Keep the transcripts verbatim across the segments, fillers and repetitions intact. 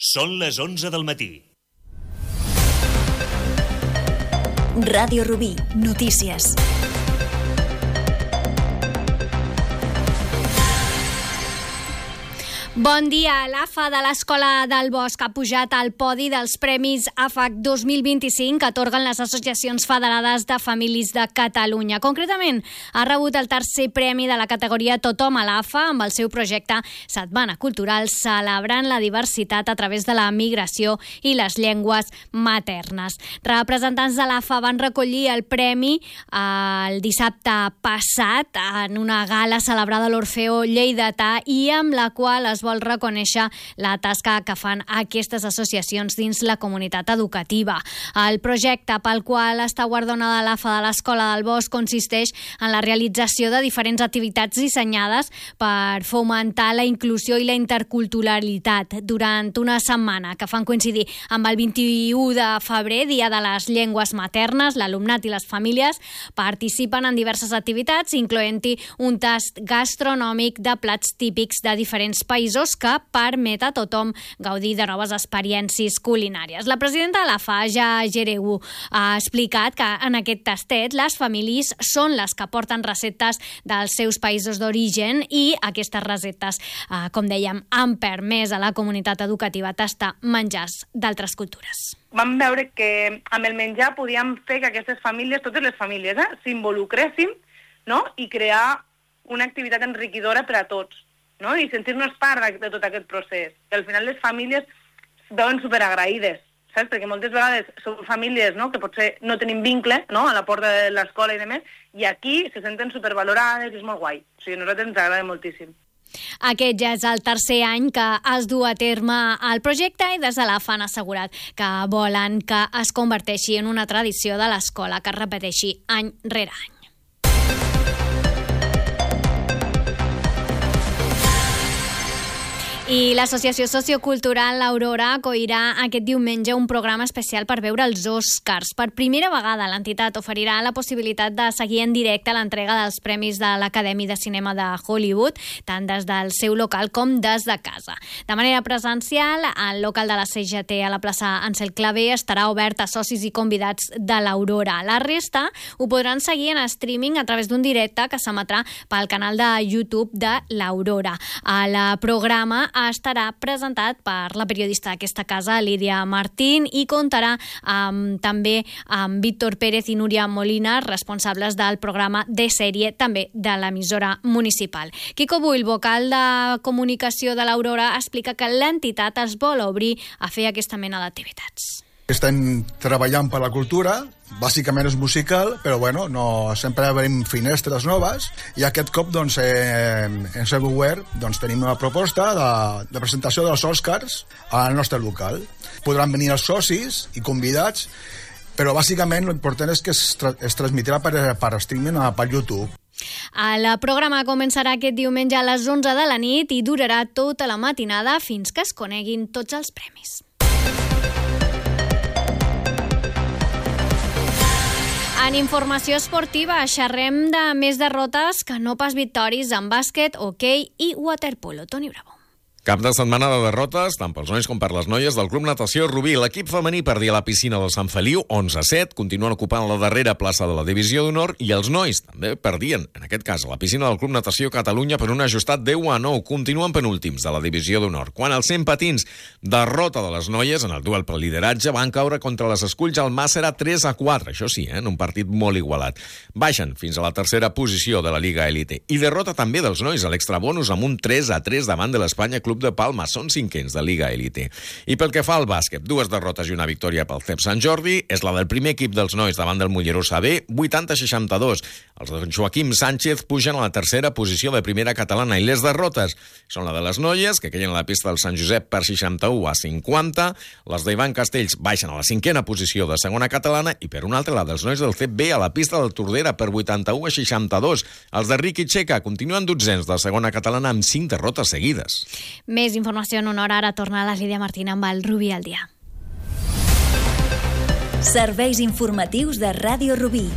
Són les onze del matí. Ràdio Rubí, notícies. Bon dia. L'A F A de l'Escola del Bosc ha pujat al podi dels Premis A F A C dos mil vint-i-cinc que atorguen les associacions federades de famílies de Catalunya. Concretament, ha rebut el tercer premi de la categoria Tothom a l'A F A amb el seu projecte Setmana Cultural celebrant la diversitat a través de la migració i les llengües maternes. Representants de l'A F A van recollir el premi el dissabte passat en una gala celebrada a l'Orfeó Lleidatà i amb la qual es vol reconèixer la tasca que fan aquestes associacions dins la comunitat educativa. El projecte pel qual està guardonada l'A F A de l'Escola del Bosc consisteix en la realització de diferents activitats dissenyades per fomentar la inclusió i la interculturalitat durant una setmana que fan coincidir amb el vint-i-u de febrer, Dia de les Llengües Maternes. L'alumnat i les famílies participen en diverses activitats, incloent-hi un tast gastronòmic de plats típics de diferents països que permet a tothom gaudir de noves experiències culinàries. La presidenta de l'A F A, Ja Gereu, ha explicat que en aquest tastet les famílies són les que porten receptes dels seus països d'origen i aquestes receptes, eh, com dèiem, han permès a la comunitat educativa tastar menjars d'altres cultures. Vam veure que amb el menjar podíem fer que aquestes famílies, totes les famílies, eh, s'involucressin, no? I crear una activitat enriquidora per a tots, no? I sentir-nos part de, de tot aquest procés. Que al final les famílies es veuen superagraïdes, saps? Perquè moltes vegades són famílies, no?, que potser no tenim vincle, no?, a la porta de l'escola i demés, i aquí se senten supervalorades i és molt guai. O sigui, a nosaltres ens agrada moltíssim. Aquest ja és el tercer any que es du a terme el projecte i des de l'A F A han assegurat que volen que es converteixi en una tradició de l'escola que es repeteixi any rere any. I l'Associació Sociocultural l'Aurora acollirà aquest diumenge un programa especial per veure els Oscars. Per primera vegada l'entitat oferirà la possibilitat de seguir en directe l'entrega dels premis de l'Acadèmia de Cinema de Hollywood, tant des del seu local com des de casa. De manera presencial, el local de la C G T a la plaça Ansel Clavé estarà obert a socis i convidats de l'Aurora. La resta ho podran seguir en streaming a través d'un directe que s'emetrà pel canal de YouTube de l'Aurora. El programa estarà presentat per la periodista d'aquesta casa, Lídia Martín, i comptarà um, també amb Víctor Pérez i Núria Molina, responsables del programa de sèrie també de l'emissora municipal. Quico Bull, vocal de comunicació de l'Aurora, explica que l'entitat es vol obrir a fer aquesta mena d'activitats. Estem treballant per la cultura, bàsicament és musical, però bueno, no, sempre obrim finestres noves i aquest cop doncs, eh, en Sebuware doncs, tenim una proposta de, de presentació dels Oscars al nostre local. Podran venir els socis i convidats, però bàsicament l'important és que es, tra es transmetrà per, per streaming per YouTube. El programa començarà aquest diumenge a les onze de la nit i durarà tota la matinada fins que es coneguin tots els premis. En informació esportiva, xerrem de més derrotes que no pas victòries en bàsquet, hoquei i waterpolo. Toni Bravo. Cap de setmana de derrotes, tant pels nois com per les noies del Club Natació Rubí. L'equip femení perdia a la piscina del Sant Feliu, onze a set, continuen ocupant la darrera plaça de la Divisió d'Honor, i els nois també perdien, en aquest cas, a la piscina del Club Natació Catalunya per un ajustat deu a nou. Continuen penúltims de la Divisió d'Honor. Quan els cent patins, derrota de les noies en el duel pel lideratge, van caure contra les Esculls al Màcera tres a quatre. Això sí, eh, en un partit molt igualat. Baixen fins a la tercera posició de la Lliga Elite. I derrota també dels nois a l'extrabonus amb un tres a tres davant de l'Espanya Club de Palma, són cinquens de Liga Elite. I pel que fa al bàsquet, dues derrotes i una victòria pel C E P Sant Jordi, és la del primer equip dels nois davant del Mollerosa B, vuitanta a seixanta-dos. Els de Joaquim Sánchez pugen a la tercera posició de primera catalana i les derrotes són la de les noies, que queien a la pista del Sant Josep per seixanta-u a cinquanta, les d'Ivan Castells baixen a la cinquena posició de segona catalana i per una altra la dels nois del C E P B a la pista del Tordera per vuitanta-u a seixanta-dos. Els de Riqui Checa continuen dotzens de segona catalana amb cinc derrotes seguides. Més informació en una hora, ara torna la Lídia Martín amb el Rubí al dia. Serveis informatius de Ràdio Rubí.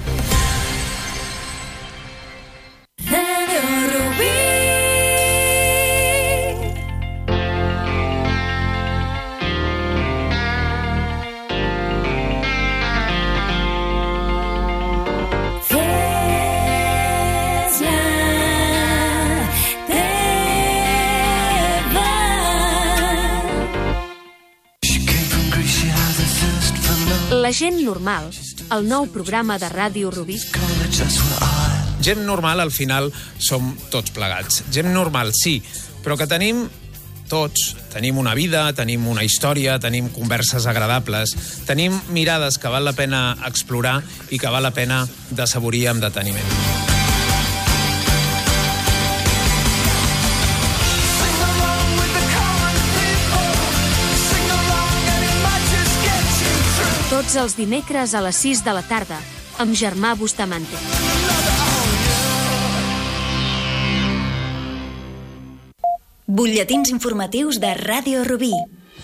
Ràdio Rubí. La gent normal, el nou programa de Ràdio Rubí. Gent normal, al final, som tots plegats. Gent normal, sí, però que tenim tots. Tenim una vida, tenim una història, tenim converses agradables, tenim mirades que val la pena explorar i que val la pena d'assaborir amb deteniment. Tots els dimecres a les sis de la tarda, amb Germà Bustamante. Butlletins informatius de Ràdio Rubí.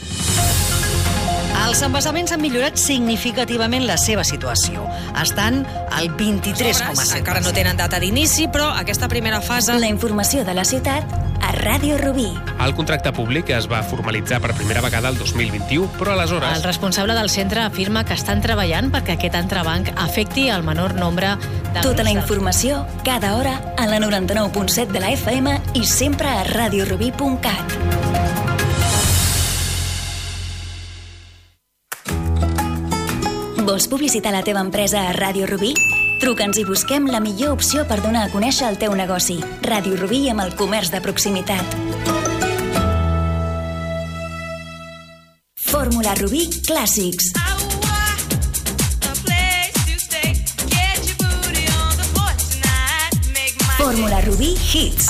Els embassaments han millorat significativament la seva situació. Estan al vint-i-tres coma set. Encara no tenen data d'inici, però aquesta primera fase... La informació de la ciutat a Ràdio Rubí. El contracte públic es va formalitzar per primera vegada el dos mil vint-i-u, però aleshores... El responsable del centre afirma que estan treballant perquè aquest entrebanc afecti el menor nombre de... Tota la informació, cada hora, a la noranta-nou punt set de la F M i sempre a radiorubí punt cat. Vols publicitar la teva empresa a Ràdio Rubí? Truca'ns i busquem la millor opció per donar a conèixer el teu negoci. Ràdio Rubí amb el comerç de proximitat. Fórmula Rubí Clàssics. Fórmula Rubí Hits.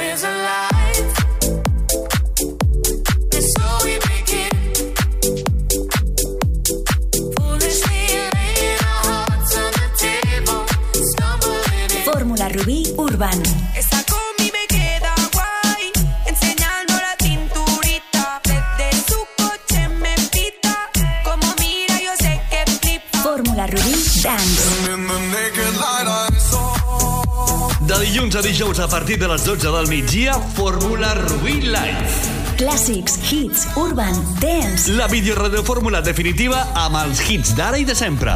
Fórmula Rubí Urban. Esta combi me queda guay, enseñando la cinturita. Desde su coche me pita, como mira yo sé que flipa. Fórmula Rubí Dance. De dilluns a dijous a partir de les dotze del migdia, Fórmula Rubí Live. Clàssics, hits, urban, dance. La videoradiofórmula definitiva amb els hits d'ara i de sempre.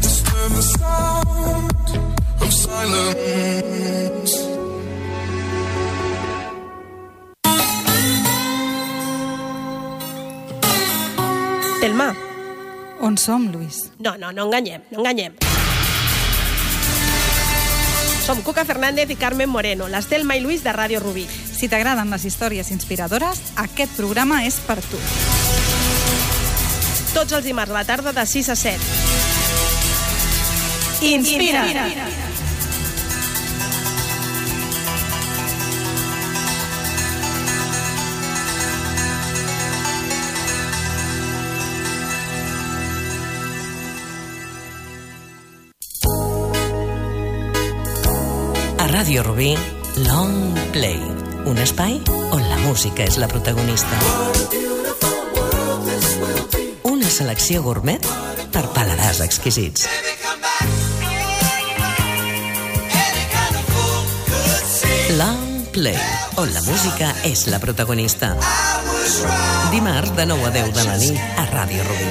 Telma. On som, Luis? No, no, no enganyem, no enganyem. Som Cuca Fernández i Carmen Moreno, les Telma i Luis de Ràdio Rubí. Si t'agraden les històries inspiradores, aquest programa és per tu. Tots els dimarts a la tarda de sis a set. Inspira! Inspira. A Ràdio Rubí, Long Play, un espai on la música és la protagonista. Una selecció gourmet per paladars exquisits. Long Play, on la música és la protagonista. Dimarts de nou a deu de la nit a Ràdio Rubí.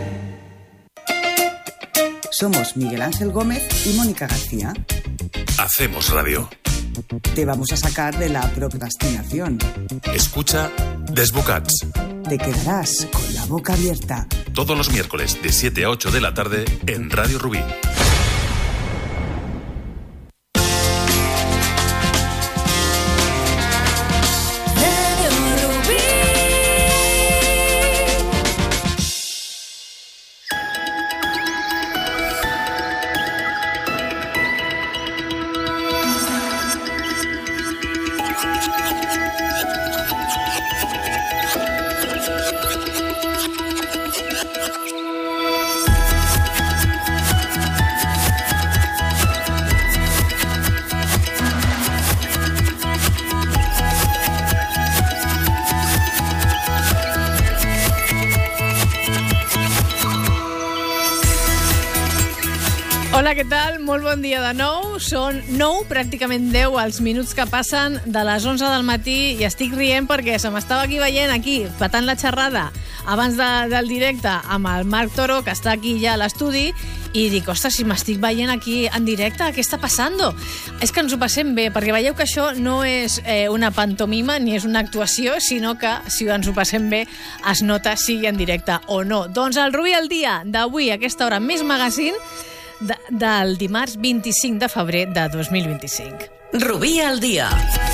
Somos Miguel Ángel Gómez y Mónica García. Hacemos radio. Te vamos a sacar de la procrastinación. Escucha Desbocats. Te quedarás con la boca abierta. Todos los miércoles de siete a ocho de la tarde en Radio Rubí. Hola, què tal? Molt bon dia de nou. Són nou, pràcticament deu, els minuts que passen de les onze del matí i estic rient perquè se m'estava aquí veient, aquí, patant la xerrada abans de, del directe amb el Marc Toro, que està aquí ja a l'estudi, i dic, ostres, si m'estic veient aquí en directe, què està passant? És que ens ho passem bé, perquè veieu que això no és eh, una pantomima ni és una actuació, sinó que si ens ho passem bé es nota sigui en directe o no. Doncs el Rubí al dia d'avui, a aquesta hora, més magazine, de, del dimarts vint-i-cinc de febrer de dos mil vint-i-cinc. Rubí al dia.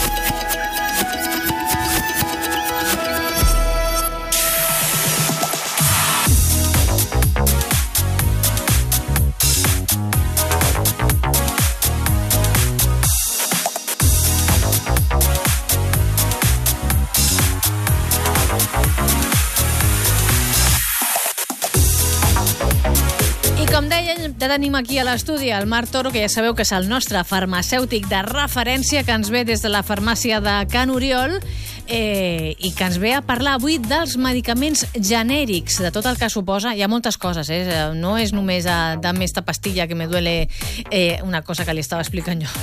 Com deia, ja tenim aquí a l'estudi el Marc Toro, que ja sabeu que és el nostre farmacèutic de referència, que ens ve des de la farmàcia de Can Oriol, eh, i que ens ve a parlar avui dels medicaments genèrics, de tot el que suposa. Hi ha moltes coses, eh? No és només a, dame esta pastilla que me duele, eh, una cosa que li estava explicant jo.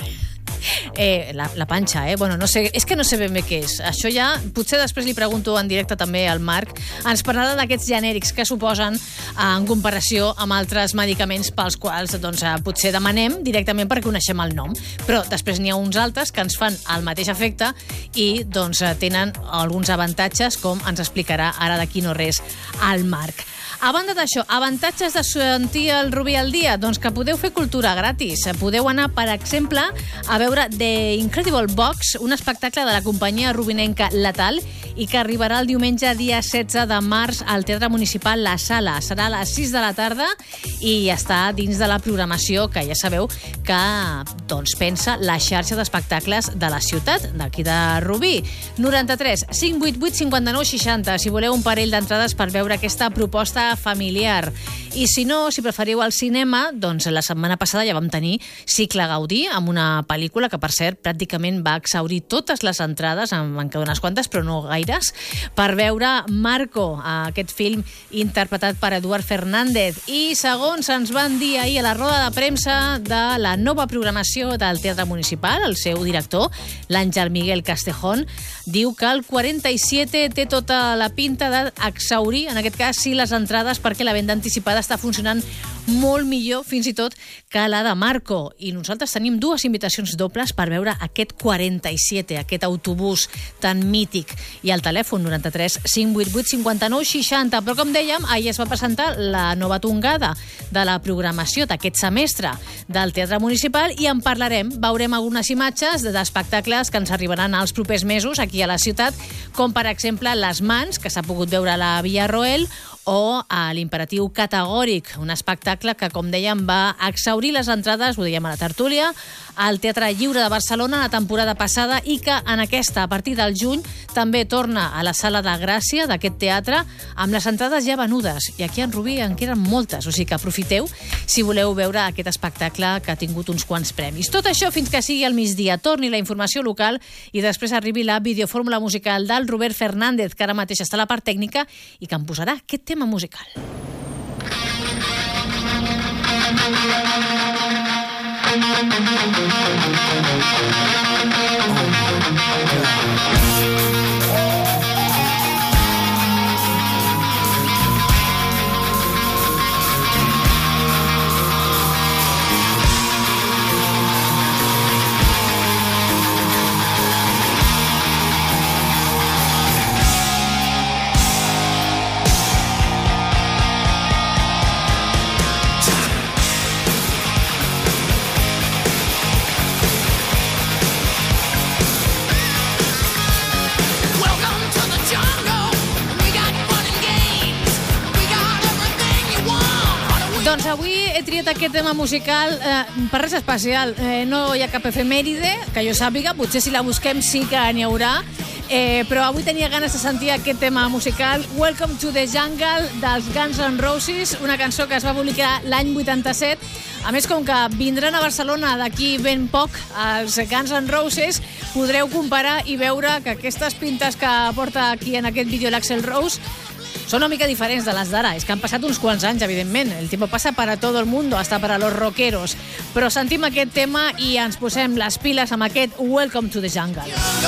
Eh, la, la panxa, eh? Bueno, no sé, és que no sé ben bé què és. Això ja, potser després li pregunto en directe també al Marc. Ens parlarà d'aquests genèrics que suposen eh, en comparació amb altres medicaments pels quals doncs, eh, potser demanem directament perquè coneixem el nom. Però després n'hi ha uns altres que ens fan el mateix efecte i doncs, tenen alguns avantatges, com ens explicarà ara d'aquí no res el Marc. A banda d'això, avantatges de sentir el Rubí al dia? Doncs que podeu fer cultura gratis. Podeu anar, per exemple, a veure The Incredible Box, un espectacle de la companyia rubinenca Letal, i que arribarà el diumenge dia setze de març al Teatre Municipal La Sala. Serà a les sis de la tarda i està dins de la programació que ja sabeu que doncs, pensa la xarxa d'espectacles de la ciutat, d'aquí de Rubí. noranta-tres cinc vuit vuit cinquanta-nou seixanta, si voleu un parell d'entrades per veure aquesta proposta familiar. I si no, si preferiu el cinema, doncs la setmana passada ja vam tenir Cicle Gaudí, amb una pel·lícula que, per cert, pràcticament va exhaurir totes les entrades, en van quedar unes quantes, però no gaires, per veure Marco, aquest film interpretat per Eduard Fernández. I segons ens van dir ahir a la roda de premsa de la nova programació del Teatre Municipal, el seu director, l'Àngel Miguel Castejón, diu que el quaranta-set té tota la pinta d'exhaurir, en aquest cas, sí, les entrades, perquè la venda anticipada està funcionant molt millor, fins i tot, que la de Marco. I nosaltres tenim dues invitacions dobles per veure aquest quaranta-set, aquest autobús tan mític. I el telèfon noranta-tres cinc vuit vuit cinquanta-nou seixanta. Però, com dèiem, ahir es va presentar la nova tongada de la programació d'aquest semestre del Teatre Municipal i en parlarem. Veurem algunes imatges d'espectacles que ens arribaran als propers mesos aquí a la ciutat, com, per exemple, Les Mans, que s'ha pogut veure a la Via Roel, o a l'Imperatiu Categòric, un espectacle que, com dèiem, va exhaurir les entrades, ho dèiem a la tertúlia, al Teatre Lliure de Barcelona la temporada passada i que en aquesta, a partir del juny, també torna a la Sala de Gràcia d'aquest teatre amb les entrades ja venudes. I aquí en Rubí en queden moltes, o sigui que aprofiteu si voleu veure aquest espectacle que ha tingut uns quants premis. Tot això fins que sigui al migdia. Torni la informació local i després arribi la videofórmula musical del Robert Fernández, que ara mateix està a la part tècnica i que em posarà aquest tema musical. Doncs avui he triat aquest tema musical eh, per res especial. Eh, no hi ha cap efemèride, que jo sàpiga, potser si la busquem sí que n'hi haurà, eh, però avui tenia ganes de sentir aquest tema musical, Welcome to the Jungle, dels Guns N' Roses, una cançó que es va publicar l'any vuitanta-set. A més, com que vindran a Barcelona d'aquí ben poc els Guns N' Roses, podreu comparar i veure que aquestes pintes que porta aquí en aquest vídeo l'Axl Rose Són una mica diferents de les d'ara. És que han passat uns quants anys, evidentment. El tiempo pasa para todo el mundo, hasta para los rockeros. Però sentim aquest tema i ens posem les piles amb aquest Welcome to the Jungle.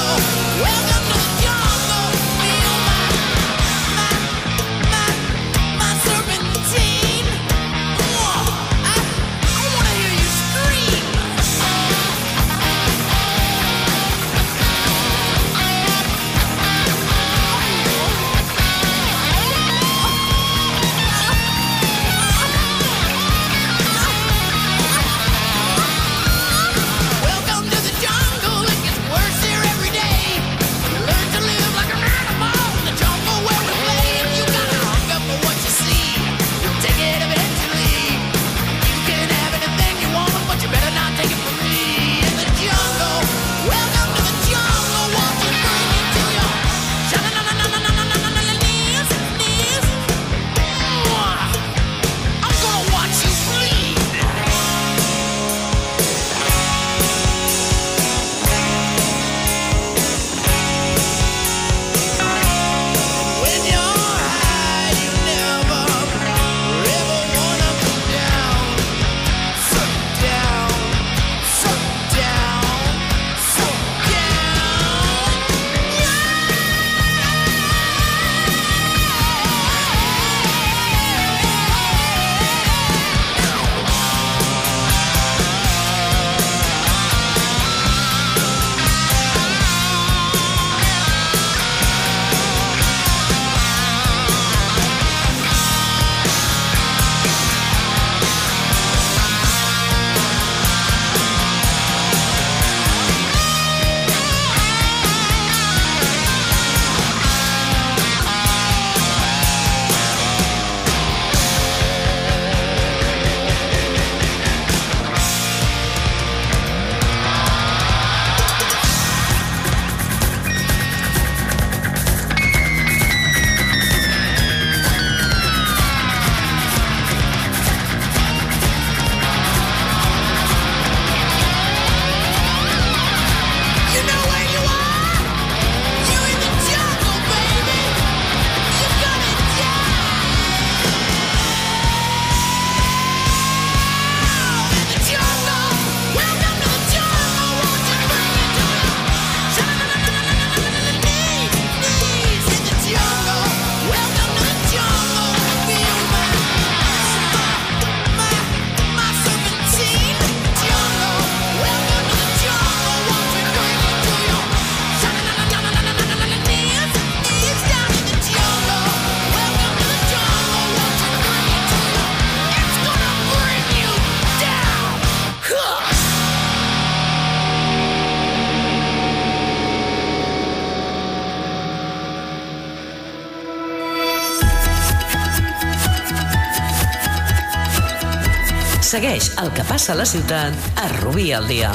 Segueix el que passa a la ciutat a Rubí al dia.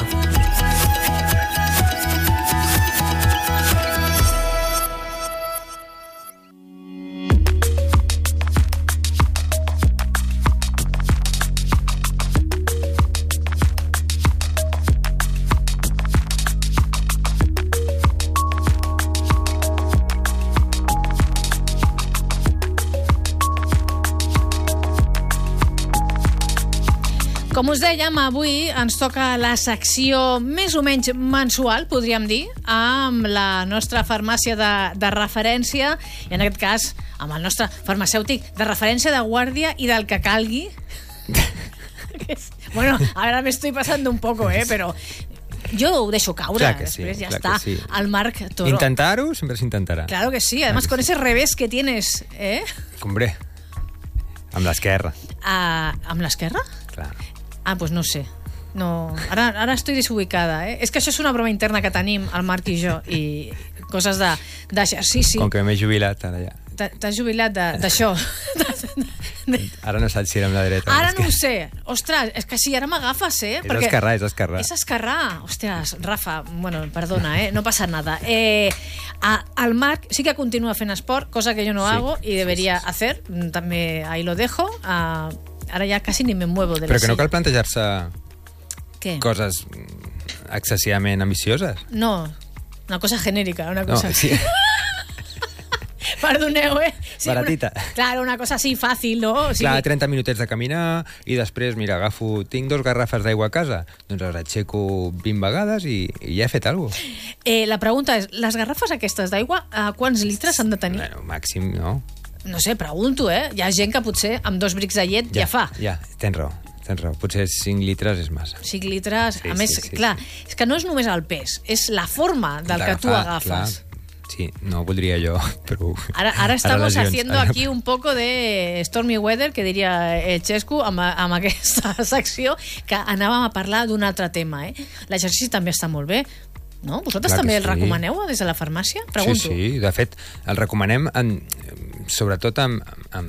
Com us dèiem, avui ens toca la secció més o menys mensual, podríem dir, amb la nostra farmàcia de, de referència, i en aquest cas amb el nostre farmacèutic de referència, de guàrdia i del que calgui. Bueno, ara me estoy pasando un poco, eh, però yo ho deixo caure, clar que sí, després ja clar està, que sí. El Marc Toro. Intentar-ho sempre s'intentarà. Claro que sí, además con ese revés que tienes, eh? Hombre, amb l'esquerra. Uh, amb l'esquerra? Clar. Ah, pues no sé. No, ara, ara estoy desubicada, eh? És que això és una broma interna que tenim, el Marc i jo, i coses d'exercici. Com que m'he jubilat, ara ja. T'has jubilat d'això. Ara no saps si era amb la dreta. Ara no ho sé. Ostres, és que sí, ara m'agafes, eh? És esquerrà, és esquerrà. És esquerrà. Hòsties, Rafa, bueno, perdona, eh? No passa nada. Eh, a, el Marc sí que continua fent esport, cosa que yo no sí, hago y debería sí, sí. hacer. També ahí lo dejo. Uh, ara ja quasi ni me muevo de la Però que no silla. cal plantejar-se Què? coses excessivament ambicioses. No, una cosa genèrica, una cosa... No, sí. Perdoneu, eh? Sí, Baratita. Una, claro, una cosa así fàcil, no? O sigui, Clar, trenta minutets de caminar i després, mira, agafo... Tinc dos garrafes d'aigua a casa, doncs les aixeco vint vegades i, i ja he fet alguna cosa. Eh, la pregunta és, les garrafes aquestes d'aigua, eh, quants litres han de tenir? Bueno, màxim, no? No sé, pregunto, eh? Hi ha gent que potser amb dos brics de llet ja, ja fa. Ja, tens raó. Tens raó. Potser cinc litres és massa. cinc litres... Sí, a més, sí, sí, clar, sí. És que no és només el pes, és la forma del que tu agafes. Clar. Sí, no ho voldria jo, però... Ara, ara estamos lesions. haciendo aquí un poco de Stormy Weather, que diria el Xesco, amb, amb aquesta secció, que anàvem a parlar d'un altre tema. Eh? L'exercici també està molt bé. No? Vosaltres Clar també sí. el recomaneu des de la farmàcia? Pregunto. Sí, sí, de fet, el recomanem en, sobretot en, en,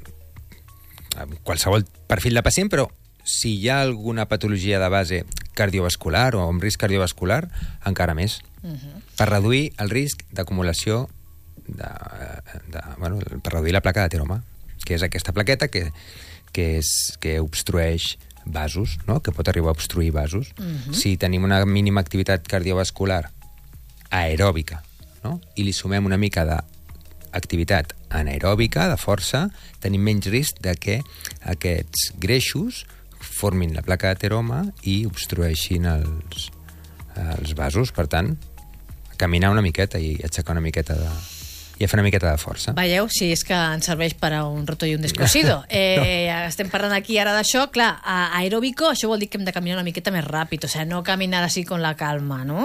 en qualsevol perfil de pacient, però si hi ha alguna patologia de base cardiovascular o amb risc cardiovascular, encara més. Uh-huh. Per reduir el risc d'acumulació de, de, bueno, per reduir la placa d'ateroma, que és aquesta plaqueta que, que, és, que obstrueix vasos, no? Que pot arribar a obstruir vasos. Uh-huh. Si tenim una mínima activitat cardiovascular aeròbica, no? I li sumem una mica d'activitat anaeròbica, de força, tenim menys risc de que aquests greixos formin la placa d'ateroma i obstrueixin els, els vasos. Per tant, caminar una miqueta i aixecar una miqueta de... i a fer una miqueta de força. Veieu, si és que ens serveix per a un roto i un descosido. Eh, no. Estem parlant aquí ara d'això. Clar, a aeròbico, això vol dir que hem de caminar una miqueta més ràpid, o sigui, no caminar així con la calma, no?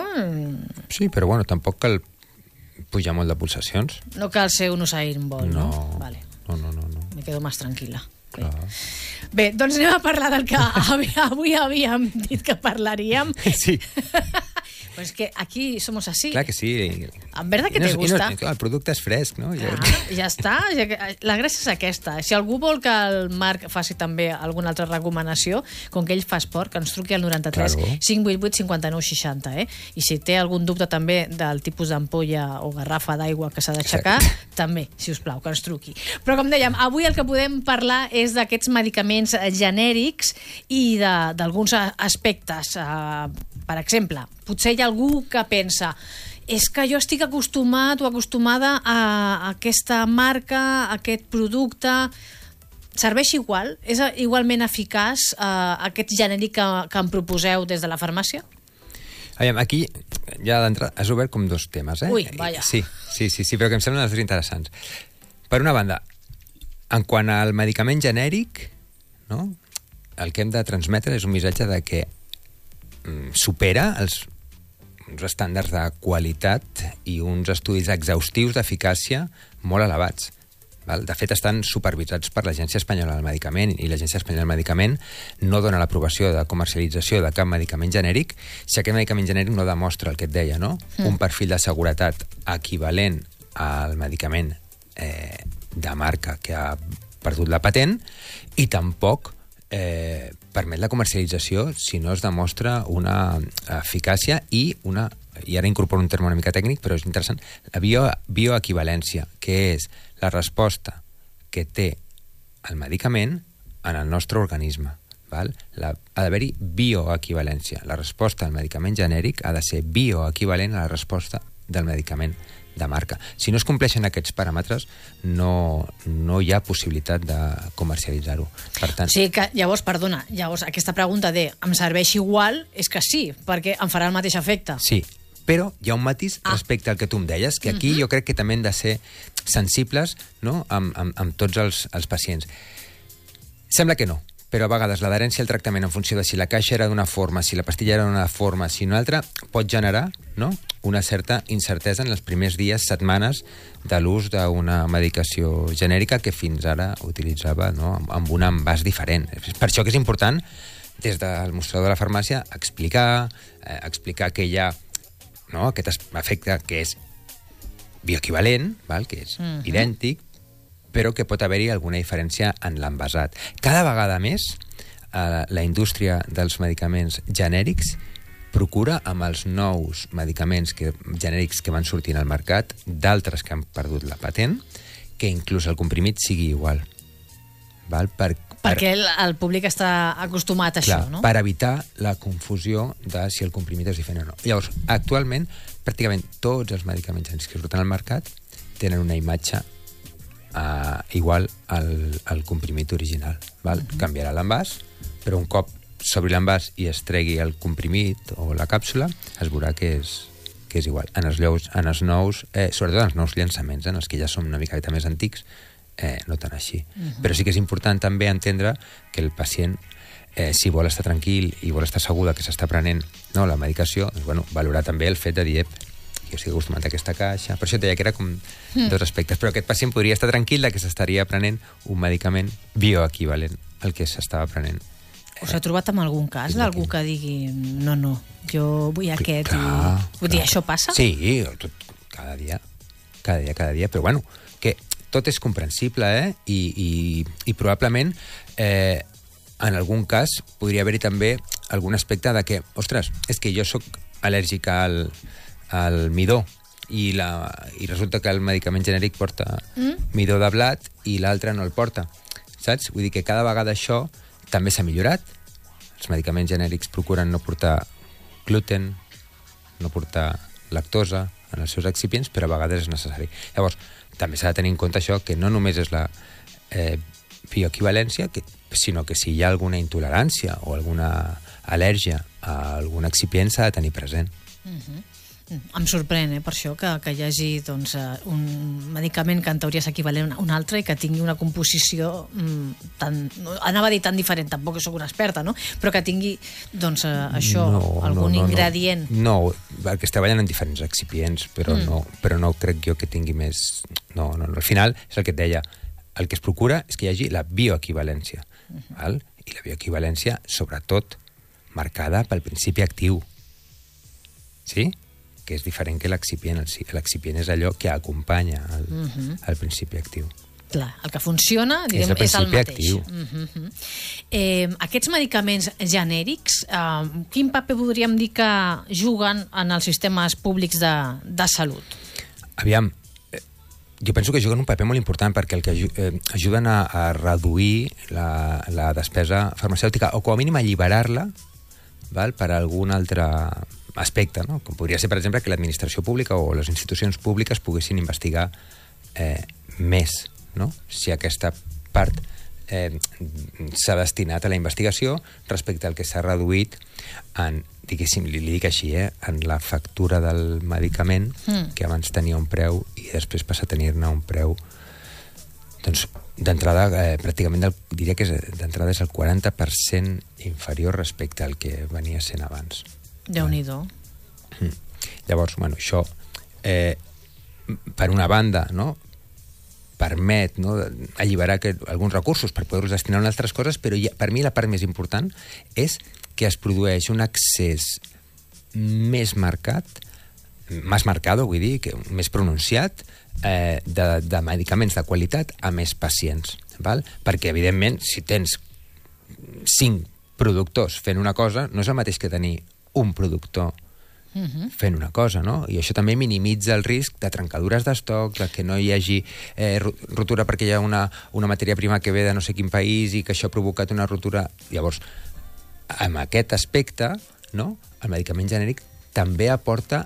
Sí, però bueno, tampoc cal pujar molt de pulsacions. No cal ser un Usain Bolt, no? No, vale. no, no, no, no. Me quedo más tranquil·la. Clar. Bé, doncs anem a parlar del que avui havíem dit que parlaríem. Sí. Pues es que aquí somos así. Clar que sí. En verdad que no, te gusta. No, clar, el producte és fresc, no? Ah, ja està. La gràcia és aquesta. Si algú vol que el Marc faci també alguna altra recomanació, com que ell fa esport, que ens truqui al noranta-tres Claro. cinc vuit vuit cinquanta nou seixanta. Eh? I si té algun dubte també del tipus d'ampolla o garrafa d'aigua que s'ha d'aixecar, també, si us plau, que ens truqui. Però com dèiem, avui el que podem parlar és d'aquests medicaments genèrics i d'alguns aspectes. Per exemple, potser hi ha algú que pensa és que jo estic acostumat o acostumada a aquesta marca, a aquest producte. Serveix igual? És igualment eficaç uh, aquest genèric que, que em proposeu des de la farmàcia? Aviam, aquí ja d'entrada has obert com dos temes, eh? Ui, vaja. Sí, sí, sí, sí, però que em semblen els dos interessants. Per una banda, en quant al medicament genèric, no? El que hem de transmetre és un missatge de que mm, supera els uns estàndards de qualitat i uns estudis exhaustius d'eficàcia molt elevats. Val? De fet, estan supervisats per l'Agència Espanyola del Medicament i l'Agència Espanyola del Medicament no dona l'aprovació de comercialització de cap medicament genèric si aquest medicament genèric no demostra el que et deia, no? Mm. Un perfil de seguretat equivalent al medicament eh, de marca que ha perdut la patent i tampoc eh, permet la comercialització si no es demostra una eficàcia i una, i ara incorporo un terme una mica tècnic, però és interessant, la bio, bioequivalència, que és la resposta que té el medicament en el nostre organisme. Val? La, ha d'haver-hi bioequivalència. La resposta al medicament genèric ha de ser bioequivalent a la resposta del medicament de marca. Si no es compleixen aquests paràmetres, no, no hi ha possibilitat de comercialitzar-ho. Per tant... O sigui que, llavors, perdona, llavors aquesta pregunta de em serveix igual, és que sí, perquè em farà el mateix efecte. Sí, però hi ha un matís ah. respecte al que tu em deies, que aquí uh-huh. jo crec que també hem de ser sensibles, no?, amb, amb, amb tots els, els pacients. Sembla que no, però a vegades l'adherència al tractament en funció de si la caixa era d'una forma, si la pastilla era d'una forma, si una altra, pot generar, no?, una certa incertesa en els primers dies, setmanes de l'ús d'una medicació genèrica que fins ara utilitzava, no?, amb un envàs diferent. Per això que és important, des del mostrador de la farmàcia, explicar, eh, explicar que hi ha, no?, aquest efecte que és bioequivalent, val?, que és uh-huh. idèntic, però que pot haver-hi alguna diferència en l'envasat. Cada vegada més eh, la indústria dels medicaments genèrics procura amb els nous medicaments que, genèrics que van sortint al mercat, d'altres que han perdut la patent, que inclús el comprimit sigui igual. Val? Per, per, Perquè el, el públic està acostumat a clar, això, no? Per evitar la confusió de si el comprimit és diferent o no. Llavors, actualment, pràcticament tots els medicaments genèrics que surten al mercat tenen una imatge uh, igual al, al comprimit original. Val? Uh-huh. Canviarà l'envàs, però un cop s'obri l'envàs i es tregui el comprimit o la càpsula, es veurà que és, que és igual. En els, lleus, en els nous, eh, sobretot en els nous llançaments, en els que ja som una mica més antics, eh, no tan així. Uh-huh. Però sí que és important també entendre que el pacient, eh, si vol estar tranquil i vol estar segur que s'està prenent, no, la medicació, doncs, bueno, valorar també el fet de dir, jo estic acostumat a aquesta caixa. Per això et deia que era com mm. dos aspectes. Però aquest pacient podria estar tranquil que s'estaria prenent un medicament bioequivalent al que s'estava prenent. Us ha trobat amb algun cas d'algú que digui no, no, jo vull aquest clar, i... Vull dir, això passa? Sí, tot, cada dia, cada dia, cada dia, però bueno, que tot és comprensible, eh? I, i, i probablement eh, en algun cas podria haver-hi també algun aspecte de que, ostres, és que jo sóc al·lèrgic al, al midó i, la, i resulta que el medicament genèric porta mm? midó de blat i l'altre no el porta, saps? Vull dir que cada vegada això també s'ha millorat. Els medicaments genèrics procuren no portar gluten, no portar lactosa en els seus excipients, però a vegades és necessari. Llavors, també s'ha de tenir en compte això, que no només és la eh, bioequivalència, que, sinó que si hi ha alguna intolerància o alguna al·lèrgia a algun excipient s'ha de tenir present. Mm-hmm. Em sorprèn, eh, per això, que, que hi hagi doncs, un medicament que en teoria és equivalent a un altre i que tingui una composició mm, tan... Anava a dir tan diferent, tampoc soc una experta, no? Però que tingui, doncs, això, no, algun no, no, ingredient... No, no, perquè es treballen en diferents excipients, però, mm. no, però no crec jo que tingui més... No, no, no. Al final, és el que et deia, el que es procura és que hi hagi la bioequivalència, mm-hmm. val? I la bioequivalència, sobretot, marcada pel principi actiu. Sí? Que és diferent que l'excipient. L'excipient és allò que acompanya el, uh-huh. el principi actiu. Clar, el que funciona, diguem, és el, és el mateix. Uh-huh. Eh, aquests medicaments genèrics, eh, quin paper podríem dir que juguen en els sistemes públics de, de salut? Aviam, eh, jo penso que juguen un paper molt important perquè el que eh, ajuden a, a reduir la, la despesa farmacèutica o com a mínim alliberar-la, val, per algun altre aspecte, no? Com podria ser, per exemple, que l'administració pública o les institucions públiques poguessin investigar eh, més, no? Si aquesta part eh, s'ha destinat a la investigació respecte al que s'ha reduït en, diguéssim, li, li dic així, eh, en la factura del medicament, mm. que abans tenia un preu i després passa a tenir-ne un preu, doncs, d'entrada, eh, pràcticament del, diria que és, d'entrada és el quaranta per cent inferior respecte al que venia sent abans. Déu-n'hi-do. Mm. Llavors, bueno, això eh, per una banda, no, permet, no, alliberar aquest, alguns recursos per poder-los destinar a altres coses, però ja, per mi la part més important és que es produeix un accés més marcat, més marcado, vull dir, que més pronunciat, eh, de, de medicaments de qualitat a més pacients, val? Perquè, evidentment, si tens cinc productors fent una cosa, no és el mateix que tenir un productor uh-huh. fent una cosa, no? I això també minimitza el risc de trencadures d'estoc, de que no hi hagi eh, ruptura perquè hi ha una, una matèria prima que ve de no sé quin país i que això ha provocat una ruptura. Llavors, amb aquest aspecte, no, el medicament genèric també aporta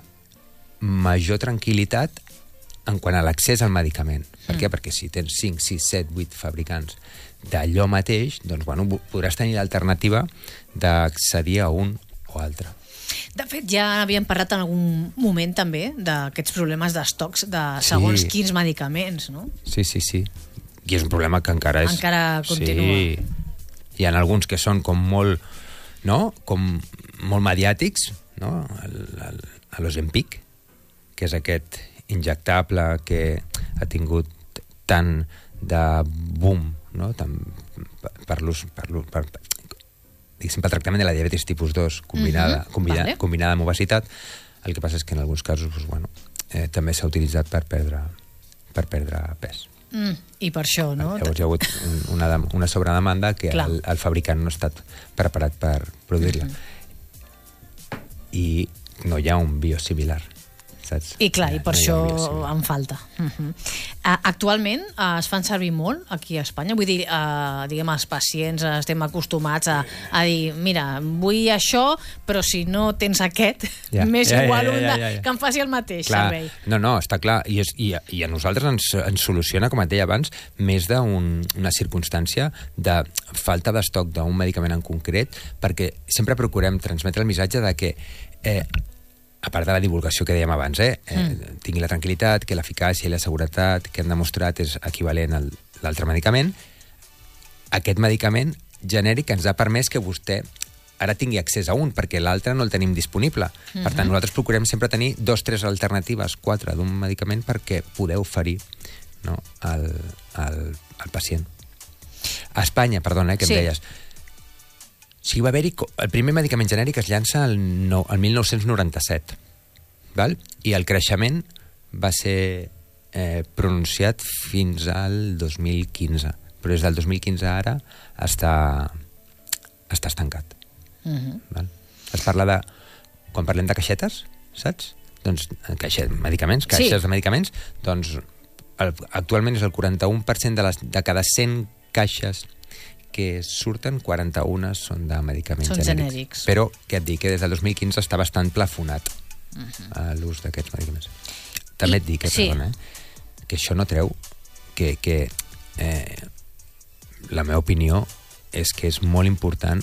major tranquil·litat en quant a l'accés al medicament. Per mm. què? Perquè si tens cinc, sis, set, vuit fabricants d'allò mateix, doncs, bueno, podràs tenir l'alternativa d'accedir a un o altre. De fet, ja havíem parlat en algun moment també d'aquests problemes d'estocs de segons sí. quins medicaments, no? Sí, sí, sí. I és un problema que encara és... Encara continua. Sí. Hi ha alguns que són com molt, no? Com molt mediàtics, no? El, el, l'Ozempic, que és aquest injectable que ha tingut tant de boom, no? Tant per l'ús... Per, per, per, diguéssim, pel tractament de la diabetis tipus dos combinada, uh-huh. combinada, vale. combinada amb obesitat. El que passa és que en alguns casos doncs, bueno, eh, també s'ha utilitzat per perdre, per perdre pes. Mm, I per això, no? Llavors hi ha hagut una, una sobredemanda que el, el fabricant no ha estat preparat per produir-la. Uh-huh. I no hi ha un biosimilar. saps? I clar, i per no hi ha això obligació. en falta. Uh -huh. uh, actualment uh, es fan servir molt aquí a Espanya? Vull dir, uh, diguem, els pacients uh, estem acostumats a, a dir, mira, vull això, però si no tens aquest, Ja. m'és Ja, ja, igual ja, un de, ja, ja, ja. que em faci el mateix Clar, servei. no, no, està clar. I, és, i, i a nosaltres ens, ens soluciona, com et deia abans, més d'una un, una circumstància de falta d'estoc d'un medicament en concret, perquè sempre procurem transmetre el missatge de que, eh, a part de la divulgació que dèiem abans, eh, eh, mm. tingui la tranquil·litat, que l'eficàcia i la seguretat que han demostrat és equivalent a l'altre medicament, aquest medicament genèric ens ha permès que vostè ara tingui accés a un, perquè l'altre no el tenim disponible. Mm-hmm. Per tant, nosaltres procurem sempre tenir dos, tres alternatives, quatre d'un medicament perquè podeu oferir, no, al, al, al pacient. A Espanya, perdona, eh, que Sí. em deies. O sigui, va haver-hi... El primer medicament genèric es llança el, no, el mil nou-cents noranta-set, val? I el creixement va ser eh, pronunciat fins al dos mil quinze. Però des del dos mil quinze ara està, està estancat. Uh-huh. Val? Es parla de... Quan parlem de caixetes, saps? Doncs caixa, medicaments, caixes Sí. de medicaments, doncs el, actualment és el quaranta-u per cent de, les, de cada cent caixes que surten, quaranta-una són de medicaments Són genèrics. genèrics. Però, què et dic, que des del dos mil quinze està bastant plafonat Uh-huh. a l'ús d'aquests medicaments. També I- et dic, eh, sí. perdona, eh, que això no treu que, que eh, la meva opinió és que és molt important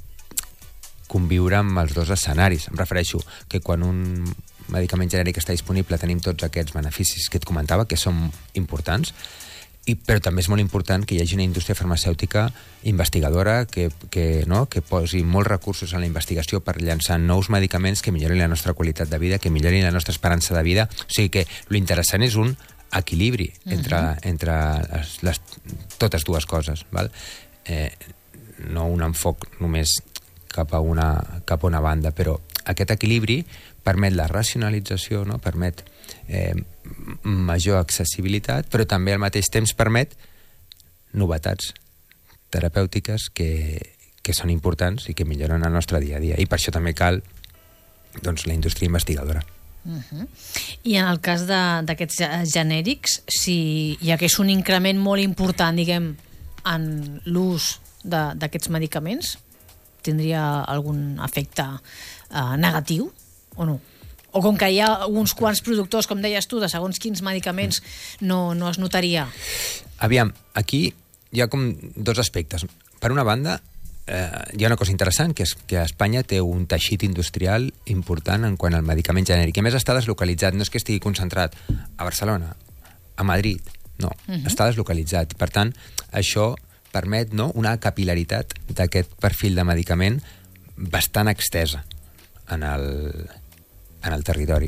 conviure amb els dos escenaris. Em refereixo que quan un medicament genèric està disponible tenim tots aquests beneficis que et comentava, que són importants, i, però també és molt important que hi hagi una indústria farmacèutica investigadora que, que, no, que posi molts recursos en la investigació per llançar nous medicaments que millorin la nostra qualitat de vida, que millorin la nostra esperança de vida. O sigui que l'interessant és un equilibri entre, uh-huh. entre les, les, totes dues coses. Val? Eh, no un enfoc només cap a, una, cap a una banda, però aquest equilibri permet la racionalització, no? Permet eh, major accessibilitat, però també al mateix temps permet novetats terapèutiques que, que són importants i que milloren el nostre dia a dia. I per això també cal, doncs, la indústria investigadora. Uh-huh. I en el cas de- d'aquests eh, genèrics, si hi hagués un increment molt important, diguem, en l'ús de- d'aquests medicaments, tindria algun efecte eh, negatiu o no? O com que hi ha uns quants productors, com deies tu, de segons quins medicaments, no, no es notaria? Aviam, aquí hi ha com dos aspectes. Per una banda, eh, hi ha una cosa interessant, que és que Espanya té un teixit industrial important en quant al medicament genèric. I a més està deslocalitzat, no és que estigui concentrat a Barcelona, a Madrid, no, Mhm. està deslocalitzat. Per tant, això permet, no, una capilaritat d'aquest perfil de medicament bastant extesa en el, en el territori.